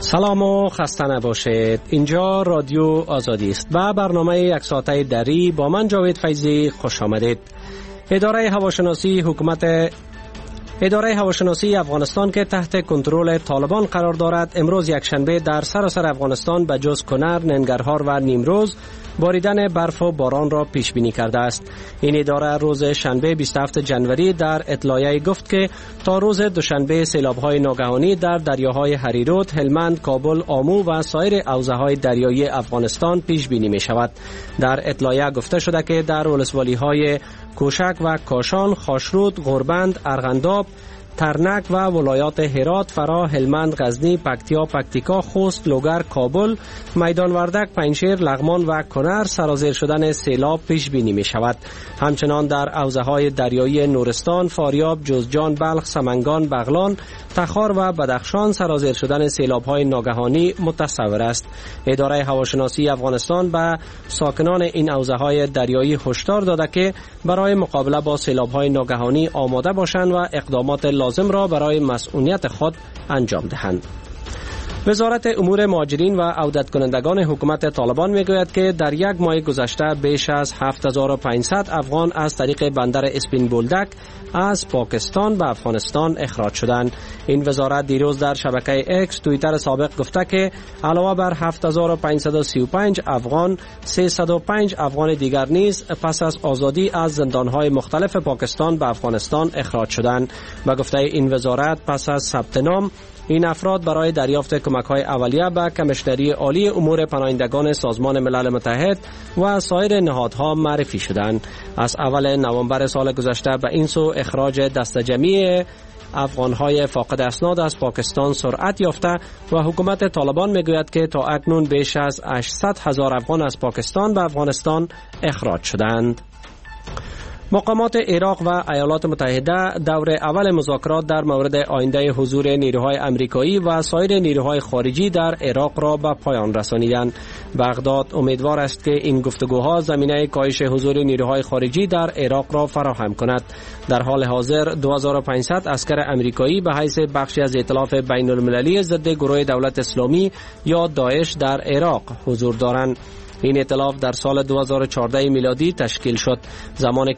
سلام و خسته نباشید. اینجا رادیو آزادی است و برنامه یک ساعته دری با من جاوید فیضی خوش آمدید. اداره هواشناسی افغانستان که تحت کنترل طالبان قرار دارد امروز یکشنبه در سراسر افغانستان به جز کنر، ننگرهار و نیمروز باریدن برف و باران را پیش بینی کرده است. این اداره روز شنبه 27 جنوری در اطلاعیه گفت که تا روز دوشنبه سیلاب‌های ناگهانی در دریاهای هریرود، هلمند، کابل، آمو و سایر حوزه‌های دریایی افغانستان پیش بینی می شود. در اطلاعیه گفته شده که در ولسوالی‌های کوشک و کاشان، خاشرود، غربند، ارغنداب، ترنک و ولایات هرات، فرا، هلمند، غزنی، پکتیا، پکتیکا، خوست، لوگر، کابل، میدان وردک، پنجشیر، لغمان و کنر سرازیر شدن سیلاب پیش بینی می شود. همچنان در حوزه‌های دریایی نورستان، فاریاب، جوزجان، بلخ، سمنگان، بغلان، تخار و بدخشان سرازیر شدن سیلاب‌های ناگهانی متصور است. اداره هواشناسی افغانستان به ساکنان این حوزه‌های دریایی هشدار داده که برای مقابله با سیلاب‌های ناگهانی آماده باشند و اقدامات لازم را برای مسئولیت خود انجام دهند. وزارت امور مهاجرین و عودت کنندگان حکومت طالبان میگوید که در یک ماه گذشته بیش از 7500 افغان از طریق بندر اسپین بولدک از پاکستان به افغانستان اخراج شدند. این وزارت دیروز در شبکه اکس توییتر سابق گفته که علاوه بر 7535 افغان، 305 افغان دیگر نیز پس از آزادی از زندانهای مختلف پاکستان به افغانستان اخراج شدند. و گفته این وزارت پس از ثبت نام این افراد برای دریافت کمک‌های اولیه به کمیشنری عالی امور پناهندگان سازمان ملل متحد و سایر نهادها معرفی شدند. از اول نوامبر سال گذشته به این سو اخراج دسته جمعی افغان‌های فاقد اسناد از پاکستان سرعت یافته و حکومت طالبان میگوید که تا اکنون بیش از 800,000 افغان از پاکستان به افغانستان اخراج شدند. مقامات عراق و ایالات متحده دور اول مذاکرات در مورد آینده حضور نیروهای امریکایی و سایر نیروهای خارجی در عراق را به پایان رسانیدند. بغداد امیدوار است که این گفتگوها زمینه کاهش حضور نیروهای خارجی در عراق را فراهم کند. در حال حاضر 2500 عسکر امریکایی به حیث بخشی از ائتلاف بین المللی ضد گروه دولت اسلامی یا داعش در عراق حضور دارند. این ائتلاف در سال 2014 میلادی تشکیل شد، زمانی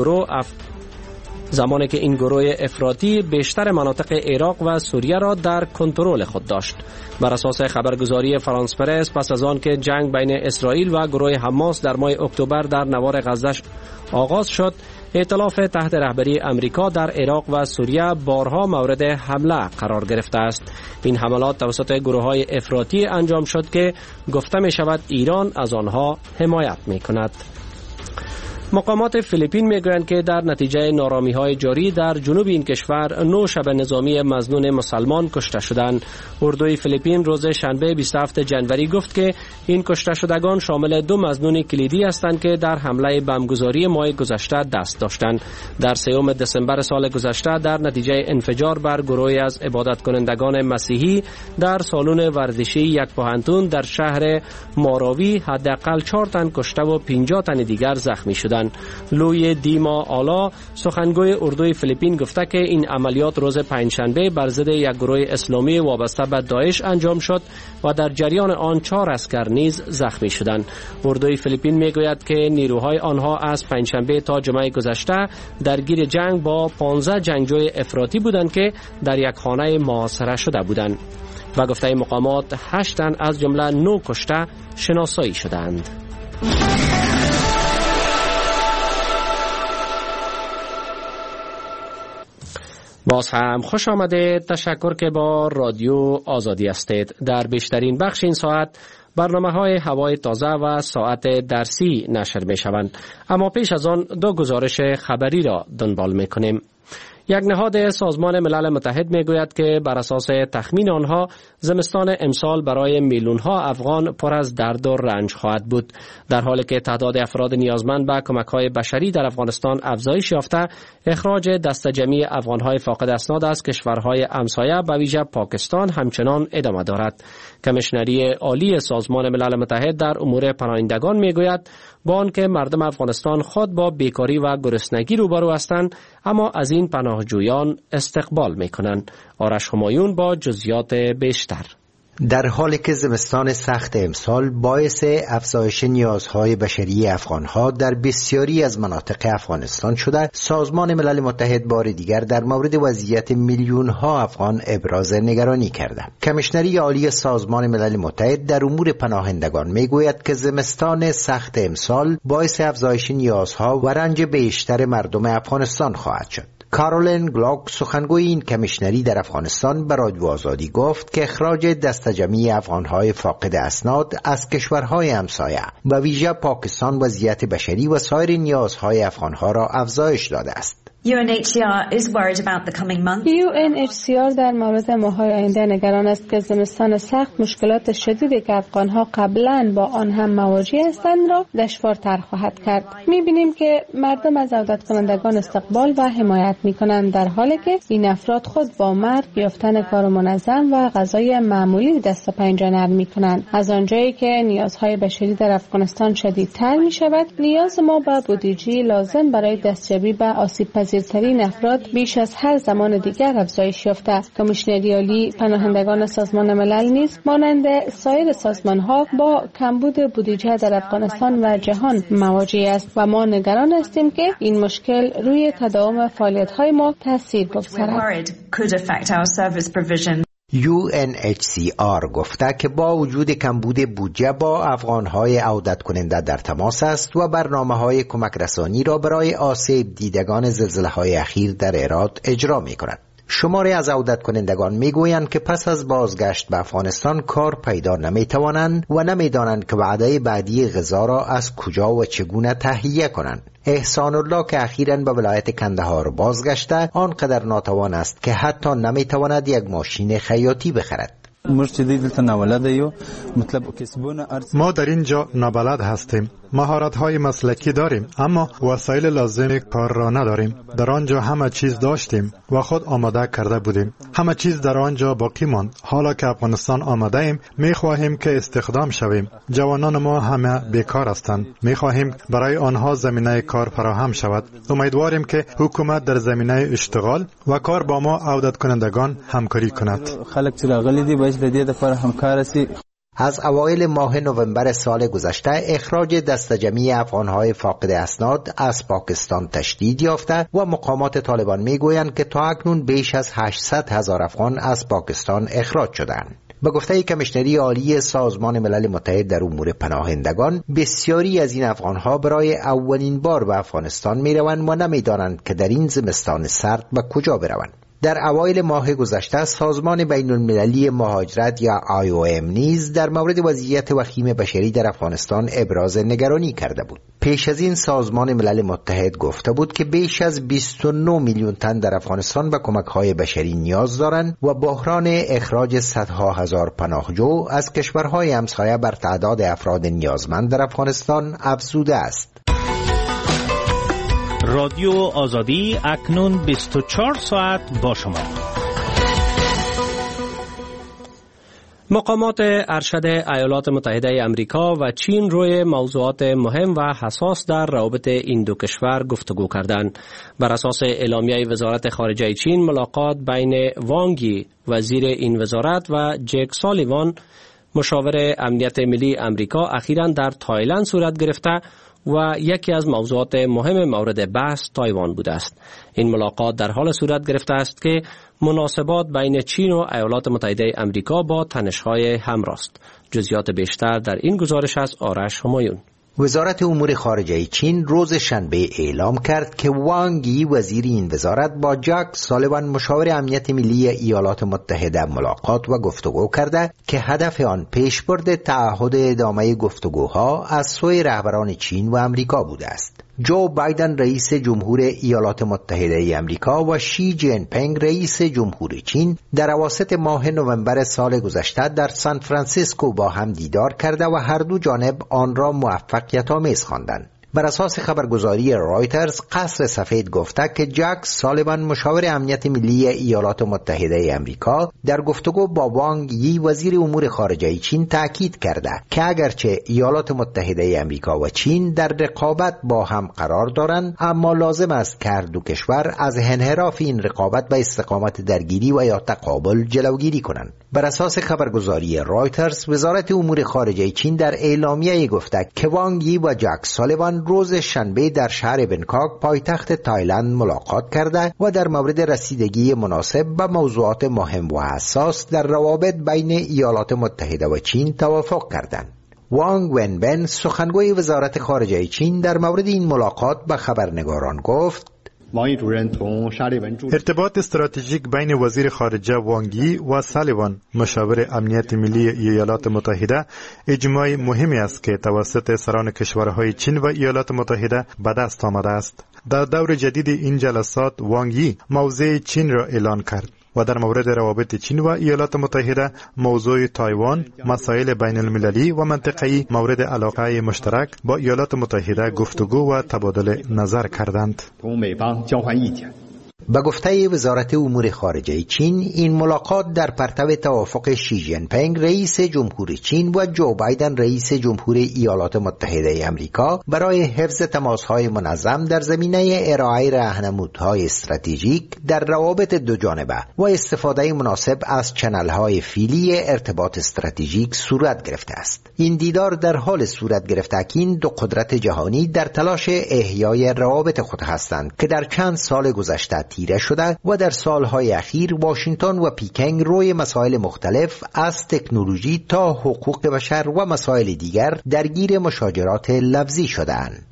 که این گروه افراطی بیشتر مناطق عراق و سوریه را در کنترل خود داشت. بر اساس خبرگزاری فرانس پرس پس از آن که جنگ بین اسرائیل و گروه حماس در ماه اکتبر در نوار غزه آغاز شد، ائتلاف تحت رهبری امریکا در عراق و سوریه بارها مورد حمله قرار گرفته است. این حملات توسط گروه‌های افراطی انجام شد که گفته می شود ایران از آنها حمایت می کند. مقامات فیلیپین میگویند که در نتیجه نارامی‌های جاری در جنوب این کشور 9 شب نظامی مظنون مسلمان کشته شدند. اردوی فیلیپین روز شنبه 27 جنوری گفت که این کشته شدگان شامل 2 مظنون کلیدی هستند که در حمله بمبگذاری ماه گذشته دست داشتند. در 3 دسامبر سال گذشته در نتیجه انفجار بر گروهی از عبادت کنندگان مسیحی در سالن ورزشی یک پوهنتون در شهر ماراوی حداقل 4 تن کشته و 50 تن دیگر زخمی شدند. لوی دیما آلا سخنگوی اردوی فیلیپین گفته که این عملیات روز پنجشنبه بر ضد یک گروه اسلامی وابسته به داعش انجام شد و در جریان آن 4 عسکر نیز زخمی شدند. اردوی فیلیپین میگوید که نیروهای آنها از پنجشنبه تا جمعه گذشته درگیر جنگ با 15 جنگجوی افراطی بودند که در یک خانه محاصره شده بودند و گفته مقامات 8 تن از جمله 9 کشته شناسایی شدند. باز هم خوش آمدید. تشکر که با رادیو آزادی هستید. در بیشترین بخش این ساعت برنامه‌های هوای تازه و ساعت درسی نشر می شوند. اما پیش از آن 2 گزارش خبری را دنبال می کنیم. یک نهاد سازمان ملل متحد میگوید که بر اساس تخمین آنها زمستان امسال برای میلیون‌ها افغان پر از درد و رنج خواهد بود. در حالی که تعداد افراد نیازمند به کمک‌های بشری در افغانستان افزایش یافته، اخراج دسته جمعی افغان‌های فاقد اسناد از کشورهای همسایه به ویژه پاکستان همچنان ادامه دارد. کمیشنری عالی سازمان ملل متحد در امور پناهندگان میگوید با آنکه مردم افغانستان خود با بیکاری و گرسنگی روبرو هستند، اما از این پناهجویان استقبال میکنند. آرش همایون با جزئیات بیشتر. در حالی که زمستان سخت امسال باعث افزایش نیازهای بشری افغانها در بسیاری از مناطق افغانستان شده، سازمان ملل متحد بار دیگر در مورد وضعیت میلیون‌ها افغان ابراز نگرانی کرده. کمیشنری عالی سازمان ملل متحد در امور پناهندگان میگوید که زمستان سخت امسال باعث افزایش نیازها و رنج بیشتر مردم افغانستان خواهد شد. کارولین گلاک سخنگوی این کمیشنری در افغانستان به رادیو آزادی گفت که اخراج دسته جمعی افغانهای فاقد اسناد از کشورهای همسایه و ویژه پاکستان وضعیت بشری و سایر نیازهای افغانها را افزایش داده است. UNHCR در مورد ماه‌های آینده نگران است که زمستان سخت مشکلات شدیدی که افغانها قبلا با آن هم مواجه هستند را دشوارتر خواهد کرد. می‌بینیم که مردم از عودت کنندگان استقبال و حمایت می‌کنند، در حالی که این افراد خود با مرگ، یافتن کار منظم و غذای معمولی دست و پنجه نرم می‌کنند. از آنجایی که نیازهای بشری در افغانستان شدیدتر می‌شود، نیاز ما به بودجه لازم برای دستیابی به آسیب‌پذیرترین افراد بیش از هر زمان دیگر افزایش یافته. کمیشنری عالی پناهندگان سازمان ملل نیز مانند سایر سازمان‌ها با کمبود بودجه در افغانستان و جهان مواجه است و ما نگران هستیم که این مشکل روی تداوم فعالیت‌های ما تاثیر بگذارد. UNHCR گفته که با وجود کمبود بودجه با افغانهای عودت کننده در تماس است و برنامه‌های کمک رسانی را برای آسیب دیدگان زلزله‌های اخیر در هرات اجرا می‌کند. شماری از عودت کنندگان میگویند که پس از بازگشت به افغانستان کار پیدا نمیتوانند و نمیدانند که وعده بعدی غذا را از کجا و چگونه تهیه کنند. احسان الله که اخیراً به ولایت کندهار بازگشته آنقدر ناتوان است که حتی نمیتواند یک ماشین خیاطی بخرد. ما در اینجا نابلد هستیم. مهارت‌های مسلکی داریم اما وسایل لازم کار را نداریم. در آنجا همه چیز داشتیم و خود آماده کرده بودیم. همه چیز در آنجا باقی ماند. حالا که افغانستان آمده ایم می‌خواهیم که استخدام شویم. جوانان ما همه بیکار هستند. می‌خواهیم برای آنها زمینه کار فراهم شود. امیدواریم که حکومت در زمینه اشتغال و کار با ما عودت کنندگان همکاری کند. از اوایل ماه نوامبر سال گذشته اخراج دسته جمعی افغانهای فاقد اسناد از پاکستان تشدید یافته و مقامات طالبان میگویند که تا اکنون بیش از 800,000 افغان از پاکستان اخراج شدند. به گفته کمیشنری عالی سازمان ملل متحد در امور پناهندگان، بسیاری از این افغانها برای اولین بار به افغانستان میروند و نمیدانند که در این زمستان سرد به کجا بروند. در اوایل ماه گذشته سازمان بین المللی مهاجرت یا IOM نیز در مورد وضعیت وخیم بشری در افغانستان ابراز نگرانی کرده بود. پیش از این سازمان ملل متحد گفته بود که بیش از 29 میلیون تن در افغانستان به کمک‌های بشری نیاز دارند و بحران اخراج صدها هزار پناهجو از کشورهای همسایه بر تعداد افراد نیازمند در افغانستان افزوده است. رادیو آزادی اکنون 24 ساعت با شما. مقامات ارشد ایالات متحده آمریکا و چین روی موضوعات مهم و حساس در روابط این دو کشور گفتگو کردند. بر اساس اعلامیه وزارت خارجه چین، ملاقات بین وانگ یی وزیر این وزارت و جک سالیوان مشاور امنیت ملی آمریکا اخیراً در تایلند صورت گرفته و یکی از موضوعات مهم مورد بحث تایوان بوده است. این ملاقات در حال صورت گرفته است که مناسبات بین چین و ایالات متحده آمریکا با تنش‌های همراه است. جزئیات بیشتر در این گزارش از آرش همایون. وزارت امور خارجه چین روز شنبه اعلام کرد که وانگ یی وزیر این وزارت با جک سالیوان مشاور امنیت ملی ایالات متحده ملاقات و گفتگو کرده که هدف آن پیشبرد تعهد ادامه گفتگوها از سوی رهبران چین و آمریکا بوده است. جو بایدن رئیس جمهور ایالات متحده آمریکا و شی جین پینگ رئیس جمهور چین در اواسط ماه نوامبر سال گذشته در سان فرانسیسکو با هم دیدار کرده و هر دو جانب آن را موفقیت آمیز خواندند. بر اساس خبرگزاری رایترز، قصر سفید گفته که جک سالیوان مشاور امنیت ملی ایالات متحده آمریکا در گفتگو با وانگ یی وزیر امور خارجه چین تاکید کرده که اگرچه ایالات متحده آمریکا و چین در رقابت با هم قرار دارند، اما لازم است که هر دو کشور از انحراف این رقابت به استقامت درگیری و یا تقابل جلوگیری کنند. بر اساس خبرگزاری رایترز، وزارت امور خارجه چین در اعلامیه گفته که وانگ یی و جک سالیوان روز شنبه در شهر بنکاک پایتخت تایلند ملاقات کرده و در مورد رسیدگی مناسب به موضوعات مهم و حساس در روابط بین ایالات متحده و چین توافق کردند. وانگ ونبن، سخنگوی وزارت خارجه چین، در مورد این ملاقات به خبرنگاران گفت: ارتباط استراتژیک بین وزیر خارجه وانگ یی و سالیوان، مشاور امنیت ملی ایالات متحده، اجماع مهمی است که توسط سران کشورهای چین و ایالات متحده به دست آمده است. در دور جدید این جلسات وانگ یی موضع چین را اعلان کرد و در مورد روابط چین و ایالات متحده، موضوع تایوان، مسائل بین المللی و منطقه‌ای مورد علاقه مشترک با ایالات متحده گفتگو و تبادل نظر کردند. به گفته وزارت امور خارجه چین، این ملاقات در پرتو توافق شی جین پینگ رئیس جمهور چین و جو بایدن رئیس جمهور ایالات متحده آمریکا برای حفظ تماس‌های منظم در زمینه ارائه راهنمودهای استراتژیک در روابط دو جانبه و استفاده مناسب از چنل‌های فیلی ارتباط استراتژیک صورت گرفته است. این دیدار در حال صورت گرفته که این دو قدرت جهانی در تلاش احیای روابط خود هستند که در چند سال گذشته تیره شده و در سالهای اخیر واشنگتن و پیکنگ روی مسائل مختلف از تکنولوژی تا حقوق بشر و مسائل دیگر درگیر مشاجرات لفظی شده‌اند.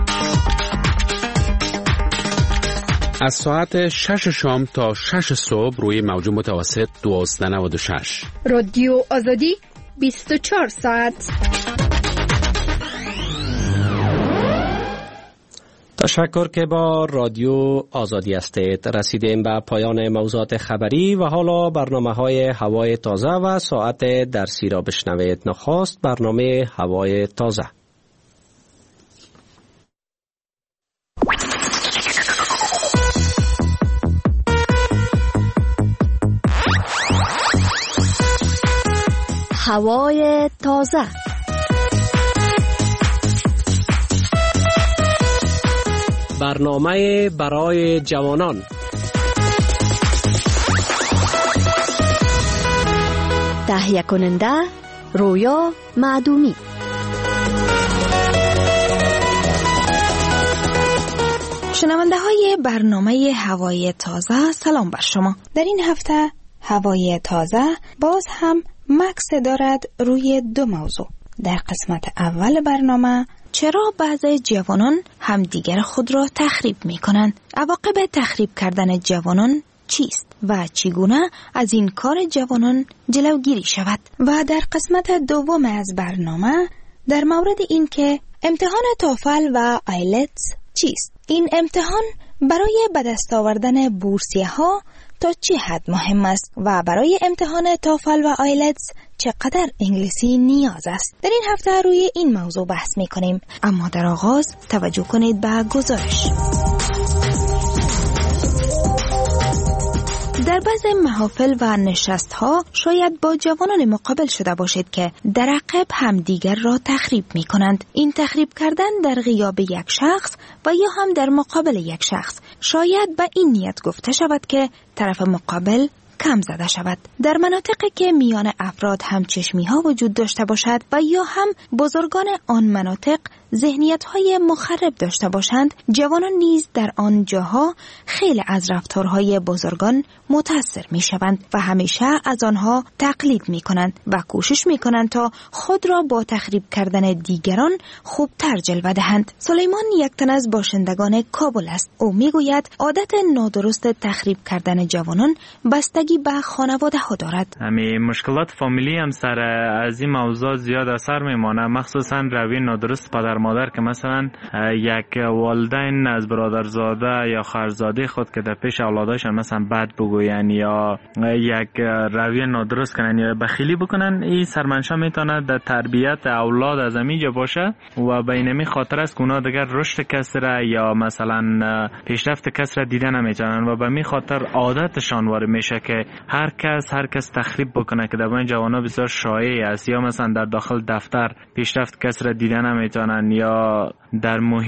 از ساعت 6 شام تا 6 صبح روی موج متوسط 1296 رادیو آزادی 24 ساعت. تشکر که با رادیو آزادی هستید. رسیدیم به پایان موضوعات خبری و حالا برنامه‌های هوای تازه و ساعت درسی را بشنوید. نخست برنامه هوای تازه. هوای تازه. برنامه برای جوانان. تهیه کننده رویا معدومی. شنونده های برنامه هوای تازه، سلام بر شما. در این هفته هوای تازه باز هم مکس دارد روی دو موضوع. در قسمت اول برنامه چرا بعضی جوانان همدیگر خود را تخریب می کنند؟ عواقب تخریب کردن جوانان چیست و چگونه از این کار جوانان جلوگیری شود؟ و در قسمت دوم از برنامه در مورد این که امتحان توفل و آیلتس چیست؟ این امتحان برای به دست آوردن بورسیه ها تا چه حد مهم است و برای امتحان توفل و آیلتس چقدر انگلیسی نیاز است؟ در این هفته روی این موضوع بحث می کنیم، اما در آغاز توجه کنید به گزارش. در بعض محافل و نشست‌ها شاید با جوانان مقابل شده باشید که در عقب همدیگر را تخریب می کنند. این تخریب کردن در غیاب یک شخص و یا هم در مقابل یک شخص شاید به این نیت گفته شود که طرف مقابل کم زده شود. در مناطقی که میان افراد همچشمی ها وجود داشته باشد و یا هم بزرگان آن مناطق ذهنیت های مخرب داشته باشند، جوانان نیز در آن جاها خیلی از رفتارهای بزرگان متاثر می شوند و همیشه از آنها تقلید می کنند و کوشش می کنند تا خود را با تخریب کردن دیگران خوبتر جلوه دهند. سلیمان یک تن از باشندگان کابل است. او می گوید عادت نادرست تخریب کردن جوانان بستگی بستگی به خانواده ها دارد. همین مشکلات فامیلی هم سر از این موضوع زیاد اثر میمانه، مخصوصا روی نادرست پدر مادر که مثلا یک والدین از برادرزاده یا خواهرزاده خود که در پیش اولاداشون مثلا بد بگوین یا یک روی نادرست کنن یا بخیلی بکنن، این سرمنشأ میتونه در تربیت اولاد از اینجا باشه و به این خاطر است که اونا دیگر رشد کسی را یا مثلا پیشرفت کسی را دیده نمیتونن و به می خاطر عادتشان وارد میشه که هر کس تخریب بکنه که در این جوانا بسیار شایع است، یا مثلا در داخل دفتر پیشرفت کسی را دیده نمیتونن یا در محیط